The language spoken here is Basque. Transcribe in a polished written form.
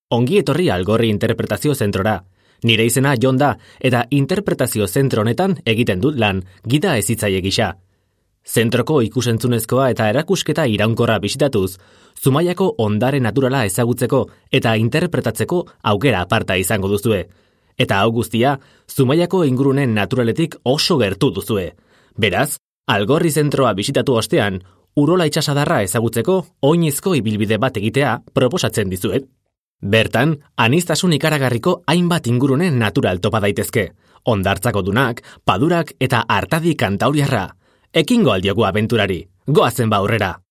Ongi etorri Algorri Interpretazio Zentrora. Nire izena Jon da, eta interpretazio zentro honetan egiten dut lan, gida hezitzaile gisa. Zentroko ikusentzunezkoa eta erakusketa iraunkorra bisitatuz, Zumaiako ondare naturala ezagutzeko eta interpretatzeko aukera aparta izango duzue. Eta hau guztia, Zumaiako ingurunen naturaletik oso gertu duzue. Beraz, Algorri Zentroa bisitatu ostean, Urola itsasadarra ezagutzeko oinezko ibilbide bat egitea proposatzen dizuet. Bertan, aniztasun ikaragarriko hainbat ingurunen natural topa daitezke. Hondartzako dunak, padurak eta artadi kantauriarra. Ekingo aldiogu abenturari. Goazen ba aurrera!